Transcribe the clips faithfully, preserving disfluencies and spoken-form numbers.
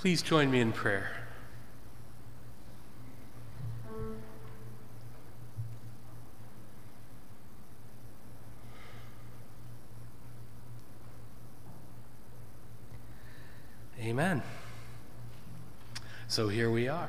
Please join me in prayer. Amen. So here we are.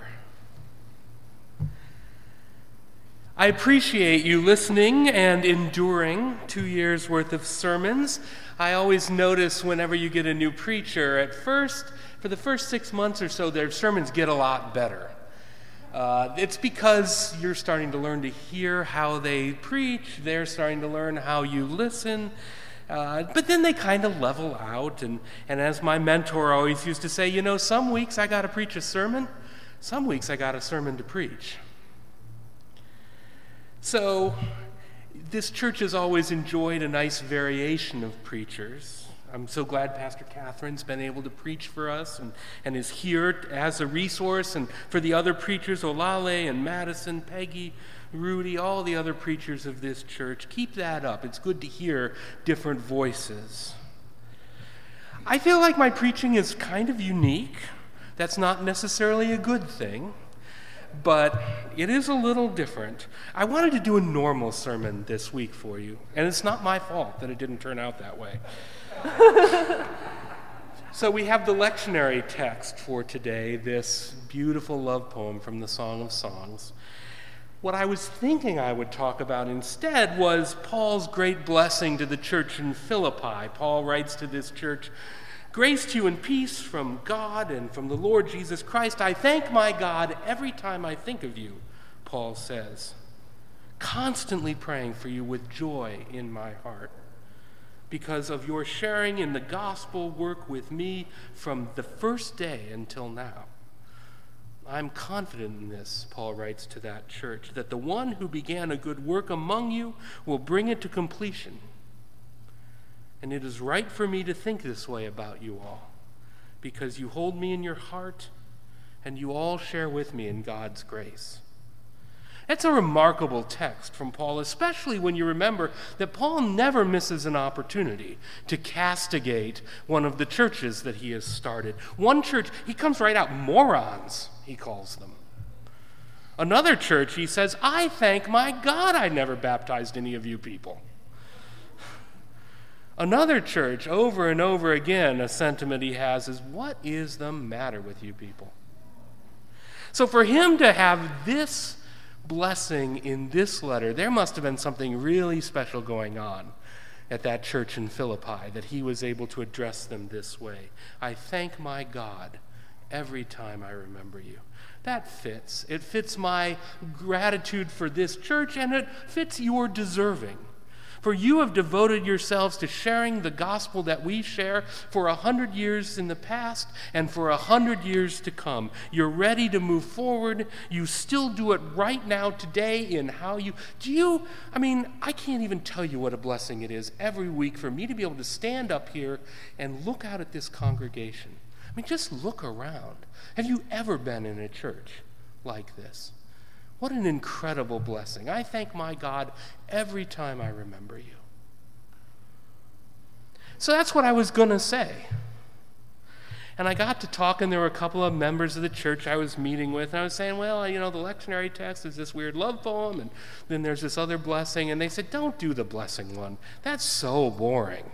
I appreciate you listening and enduring two years worth of sermons. I always notice whenever you get a new preacher, at first, for the first six months or so, their sermons get a lot better. Uh, it's because you're starting to learn to hear how they preach. They're starting to learn how you listen. Uh, but then they kind of level out. And, and as my mentor always used to say, you know, some weeks I got to preach a sermon. Some weeks I got a sermon to preach. So this church has always enjoyed a nice variation of preachers. I'm so glad Pastor Catherine's been able to preach for us and, and is here as a resource. And for the other preachers, Olale and Madison, Peggy, Rudy, all the other preachers of this church, keep that up. It's good to hear different voices. I feel like my preaching is kind of unique. That's not necessarily a good thing, but it is a little different. I wanted to do a normal sermon this week for you, and it's not my fault that it didn't turn out that way. So we have the lectionary text for today, this beautiful love poem from the Song of Songs. What I was thinking I would talk about instead was Paul's great blessing to the church in Philippi. Paul writes to this church, "Grace to you and peace from God and from the Lord Jesus Christ. I thank my God every time I think of you," Paul says, "constantly praying for you with joy in my heart, because of your sharing in the gospel work with me from the first day until now. I'm confident in this," Paul writes to that church, "that the one who began a good work among you will bring it to completion. And it is right for me to think this way about you all, because you hold me in your heart and you all share with me in God's grace." It's a remarkable text from Paul, especially when you remember that Paul never misses an opportunity to castigate one of the churches that he has started. One church, he comes right out, morons, he calls them. Another church, he says, "I thank my God I never baptized any of you people." Another church, over and over again, a sentiment he has is, "What is the matter with you people?" So for him to have this blessing in this letter, there must have been something really special going on at that church in Philippi that he was able to address them this way. "I thank my God every time I remember you." That fits. It fits my gratitude for this church, and it fits your deserving. For you have devoted yourselves to sharing the gospel that we share for a hundred years in the past and for a hundred years to come. You're ready to move forward. You still do it right now today in how you, do you, I mean, I can't even tell you what a blessing it is every week for me to be able to stand up here and look out at this congregation. I mean, just look around. Have you ever been in a church like this? What an incredible blessing. I thank my God every time I remember you. So that's what I was going to say. And I got to talking, there were a couple of members of the church I was meeting with, and I was saying, well, you know, the lectionary text is this weird love poem, and then there's this other blessing, and they said, don't do the blessing one. That's so boring.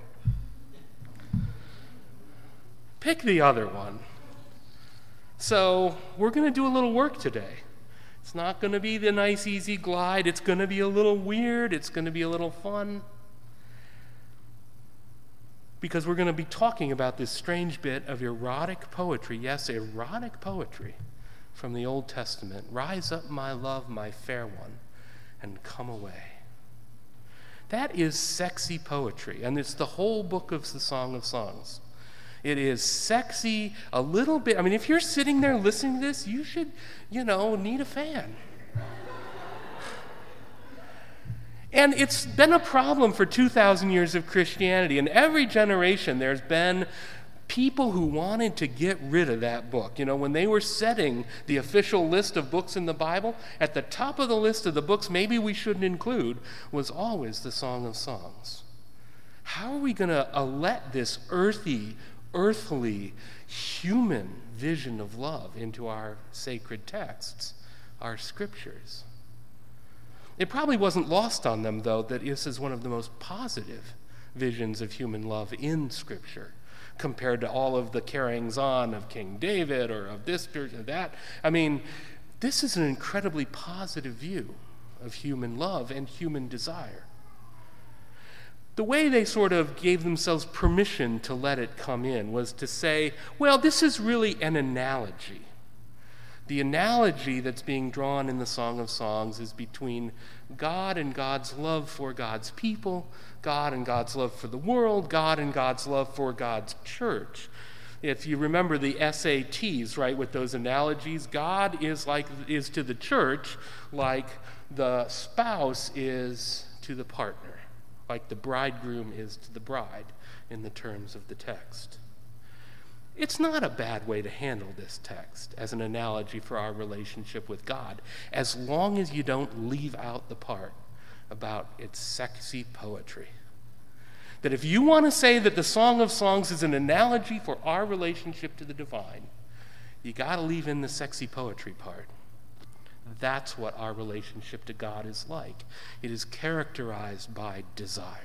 Pick the other one. So we're going to do a little work today. It's not going to be the nice, easy glide. It's going to be a little weird. It's going to be a little fun. Because we're going to be talking about this strange bit of erotic poetry. Yes, erotic poetry from the Old Testament. "Rise up, my love, my fair one, and come away." That is sexy poetry, and it's the whole book of the Song of Songs. It is sexy, a little bit. I mean, if you're sitting there listening to this, you should, you know, need a fan. And it's been a problem for two thousand years of Christianity. In every generation, there's been people who wanted to get rid of that book. You know, when they were setting the official list of books in the Bible, at the top of the list of the books maybe we shouldn't include was always the Song of Songs. How are we going to uh, let this earthy, earthly, human, vision of love into our sacred texts, our scriptures. It probably wasn't lost on them, though, that this is one of the most positive visions of human love in Scripture, compared to all of the carryings on of King David or of this or that. I mean, this is an incredibly positive view of human love and human desire. The way they sort of gave themselves permission to let it come in was to say, well, this is really an analogy. The analogy that's being drawn in the Song of Songs is between God and God's love for God's people, God and God's love for the world, God and God's love for God's church. If you remember the S A Ts, right, with those analogies, God is like is to the church like the spouse is to the partner, like the bridegroom is to the bride in the terms of the text. It's not a bad way to handle this text as an analogy for our relationship with God, as long as you don't leave out the part about its sexy poetry. That if you want to say that the Song of Songs is an analogy for our relationship to the divine, you got to leave in the sexy poetry part. That's what our relationship to God is like. It is characterized by desire.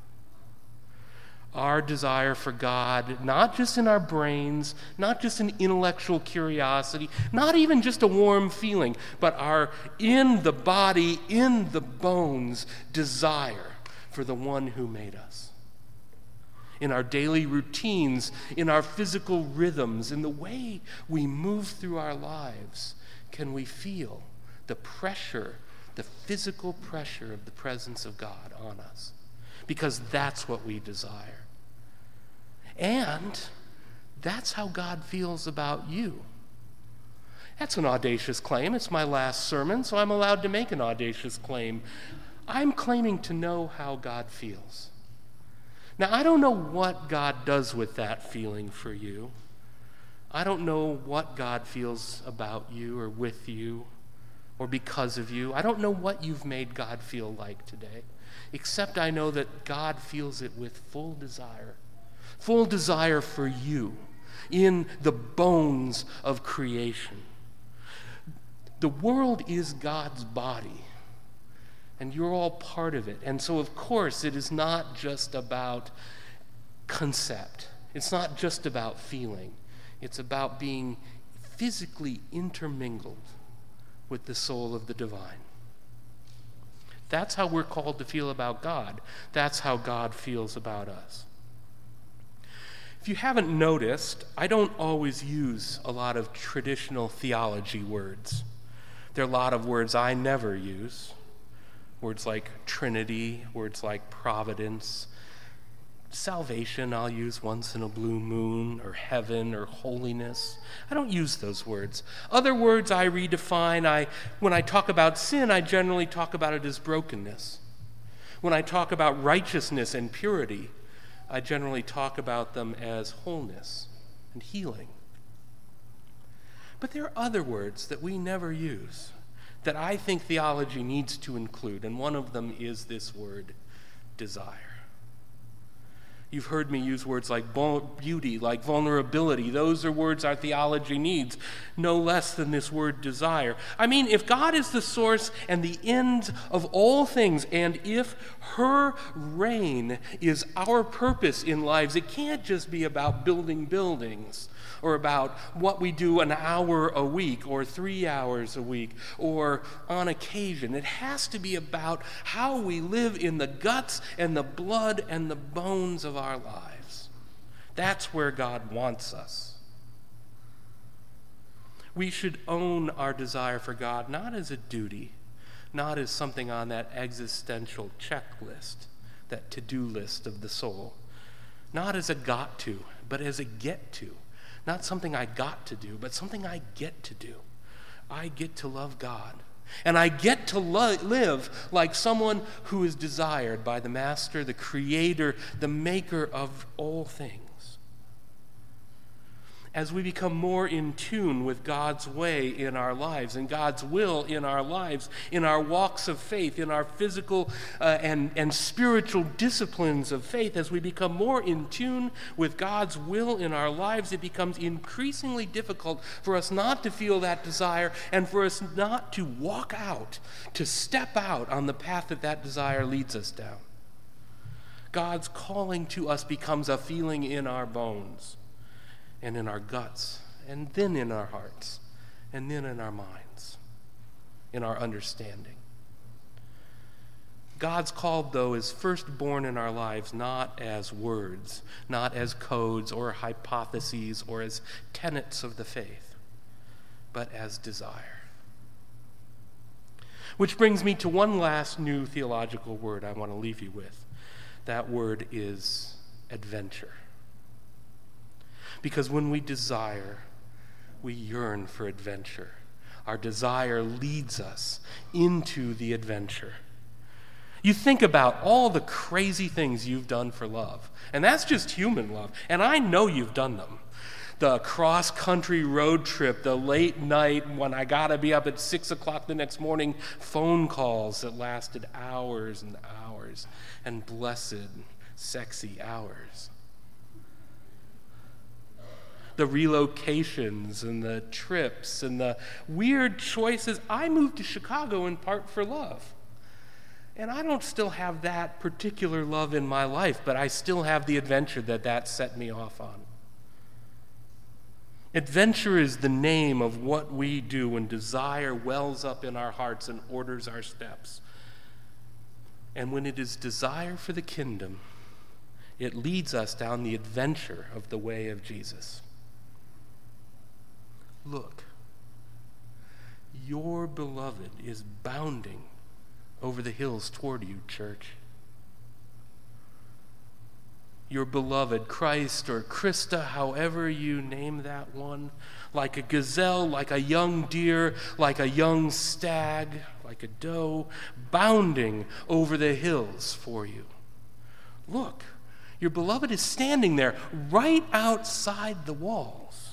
Our desire for God, not just in our brains, not just an intellectual curiosity, not even just a warm feeling, but our in the body, in the bones desire for the one who made us. In our daily routines, in our physical rhythms, in the way we move through our lives, can we feel the pressure, the physical pressure of the presence of God on us? Because that's what we desire. And that's how God feels about you. That's an audacious claim. It's my last sermon, so I'm allowed to make an audacious claim. I'm claiming to know how God feels. Now, I don't know what God does with that feeling for you. I don't know what God feels about you or with you or because of you. I don't know what you've made God feel like today, except I know that God feels it with full desire. Full desire for you in the bones of creation. The world is God's body, and you're all part of it. And so, of course, it is not just about concept. It's not just about feeling. It's about being physically intermingled with the soul of the divine. That's how we're called to feel about God. That's how God feels about us. If you haven't noticed, I don't always use a lot of traditional theology words. There are a lot of words I never use. Words like Trinity, words like providence. Salvation I'll use once in a blue moon, or heaven, or holiness. I don't use those words. Other words I redefine. I, when I talk about sin, I generally talk about it as brokenness. When I talk about righteousness and purity, I generally talk about them as wholeness and healing. But there are other words that we never use that I think theology needs to include, and one of them is this word, desire. You've heard me use words like beauty, like vulnerability. Those are words our theology needs, no less than this word desire. I mean, if God is the source and the end of all things, and if her reign is our purpose in lives, it can't just be about building buildings or about what we do an hour a week or three hours a week or on occasion. It has to be about how we live in the guts and the blood and the bones of our lives. That's where God wants us. We should own our desire for God not as a duty, not as something on that existential checklist, that to-do list of the soul, not as a got to, but as a get to. Not something I got to do, but something I get to do. I get to love God. And I get to lo- live like someone who is desired by the Master, the Creator, the Maker of all things. as we become more in tune with God's way in our lives and God's will in our lives, in our walks of faith, in our physical uh, and, and spiritual disciplines of faith, as we become more in tune with God's will in our lives, it becomes increasingly difficult for us not to feel that desire and for us not to walk out, to step out on the path that that desire leads us down. God's calling to us becomes a feeling in our bones and in our guts, and then in our hearts, and then in our minds, in our understanding. God's call, though, is first born in our lives not as words, not as codes or hypotheses or as tenets of the faith, but as desire. Which brings me to one last new theological word I want to leave you with. That word is adventure. Because when we desire, we yearn for adventure. Our desire leads us into the adventure. You think about all the crazy things you've done for love, and that's just human love, and I know you've done them. The cross-country road trip, the late night when I gotta be up at six o'clock the next morning, phone calls that lasted hours and hours, and blessed, sexy hours. The relocations and the trips and the weird choices. I moved to Chicago in part for love. And I don't still have that particular love in my life, but I still have the adventure that that set me off on. Adventure is the name of what we do when desire wells up in our hearts and orders our steps. And when it is desire for the kingdom, it leads us down the adventure of the way of Jesus. Look, your beloved is bounding over the hills toward you, church. Your beloved, Christ or Christa, however you name that one, like a gazelle, like a young deer, like a young stag, like a doe, bounding over the hills for you. Look, your beloved is standing there right outside the walls,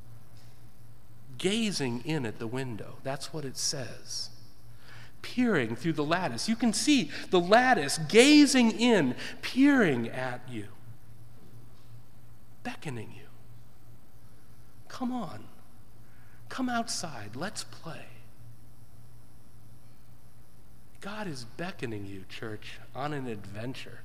gazing in at the window. That's what it says. Peering through the lattice. You can see the lattice gazing in, peering at you, beckoning you. Come on. Come outside. Let's play. God is beckoning you, church, on an adventure.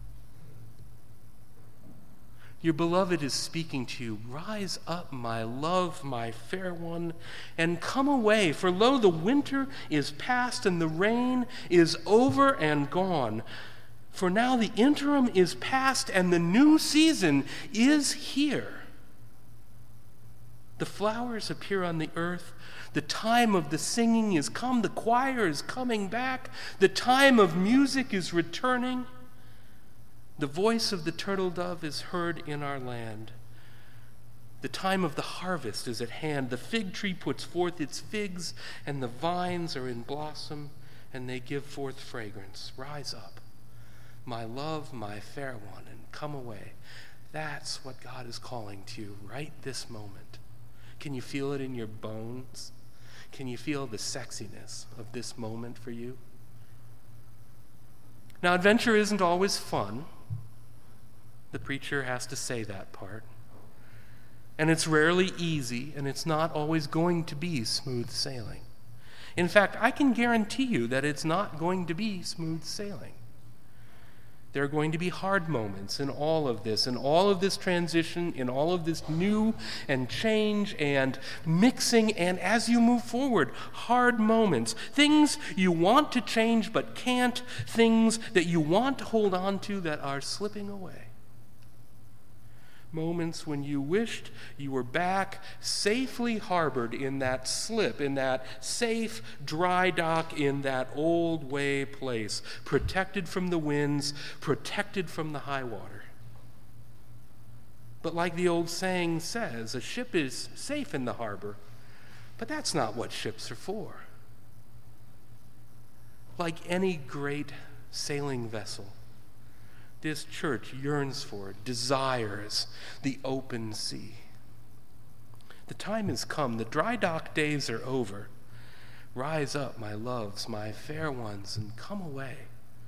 Your beloved is speaking to you. Rise up, my love, my fair one, and come away. For lo, the winter is past and the rain is over and gone. For now the interim is past and the new season is here. The flowers appear on the earth. The time of the singing is come. The choir is coming back. The time of music is returning. The voice of the turtle dove is heard in our land. The time of the harvest is at hand. The fig tree puts forth its figs, and the vines are in blossom, and they give forth fragrance. Rise up, my love, my fair one, and come away. That's what God is calling to you right this moment. Can you feel it in your bones? Can you feel the sexiness of this moment for you? Now, adventure isn't always fun. The preacher has to say that part. And it's rarely easy, and it's not always going to be smooth sailing. In fact, I can guarantee you that it's not going to be smooth sailing. There are going to be hard moments in all of this, in all of this transition, in all of this new and change and mixing, and as you move forward, hard moments. Things you want to change but can't, things that you want to hold on to that are slipping away. Moments when you wished you were back safely harbored in that slip, in that safe dry dock, in that old way place, protected from the winds, protected from the high water. But like the old saying says, a ship is safe in the harbor, but that's not what ships are for. Like any great sailing vessel, this church yearns for, desires the open sea. The time has come. The dry dock days are over. Rise up, my loves, my fair ones, and come away.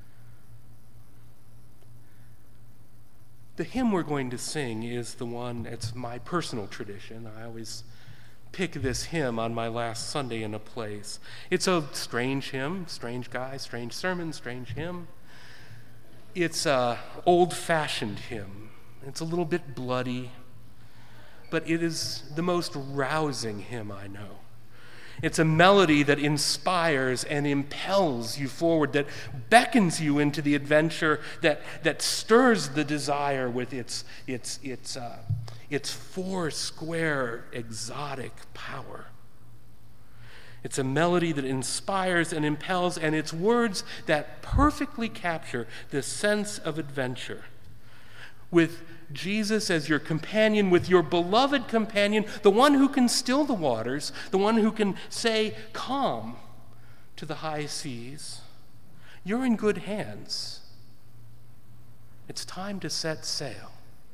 The hymn we're going to sing is the one, it's my personal tradition. I always pick this hymn on my last Sunday in a place. It's a strange hymn, strange guy, strange sermon, strange hymn. It's an old-fashioned hymn. It's a little bit bloody, but it is the most rousing hymn I know. It's a melody that inspires and impels you forward, that beckons you into the adventure, that, that stirs the desire with its, its, its, uh, its four-square exotic power. It's a melody that inspires and impels, and it's words that perfectly capture the sense of adventure. With Jesus as your companion, with your beloved companion, the one who can still the waters, the one who can say, "Calm," to the high seas, you're in good hands. It's time to set sail.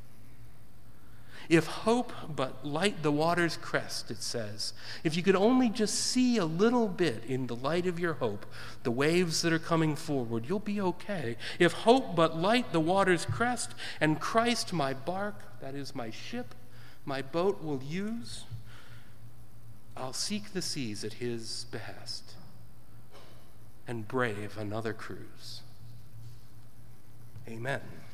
If hope but light the water's crest, it says, if you could only just see a little bit in the light of your hope, the waves that are coming forward, you'll be okay. If hope but light the water's crest, and Christ my bark, that is my ship, my boat will use, I'll seek the seas at his behest and brave another cruise. Amen.